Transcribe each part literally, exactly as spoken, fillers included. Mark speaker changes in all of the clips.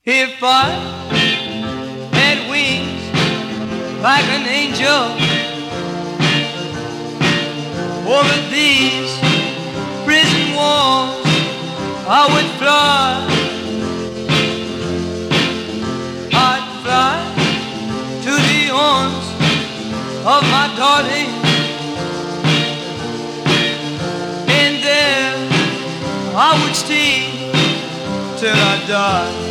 Speaker 1: If I had wings like an angel over these prison walls, I would fly. I'd fly to the arms of my darling, and there I would stay till I die.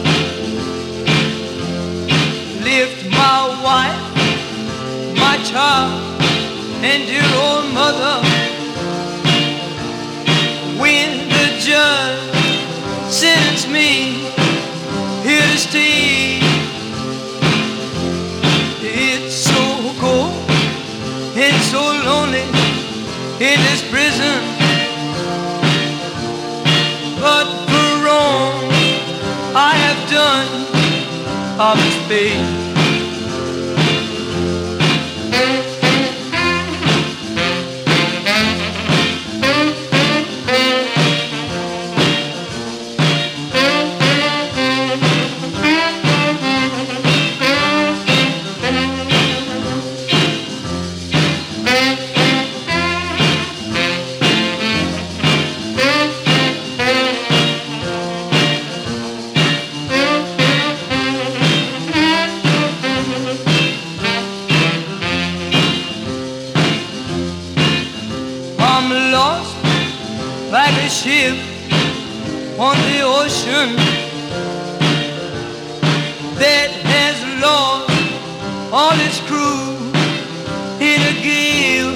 Speaker 1: Lift my wife, my child, and dear old mother. When the judge sentenced me here to stay, it's so cold and so lonely in this prison, but for wrong I have done, I must pay. I'm lost like a ship on the ocean that has lost all its crew in a gale.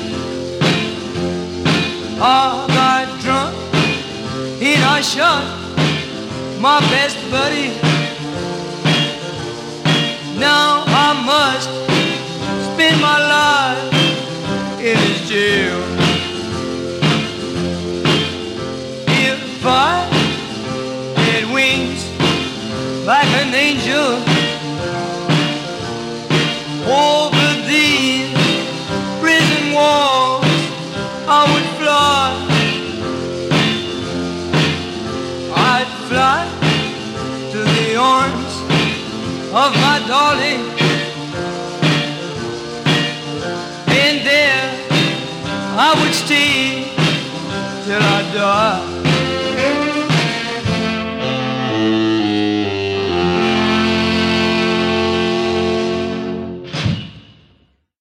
Speaker 1: I got drunk and I shot my best buddy. Now I must spend my life in this jail. If I had wings like an angel over these prison walls, I would fly. I'd fly to the arms of my darling, and there I would stay till I die.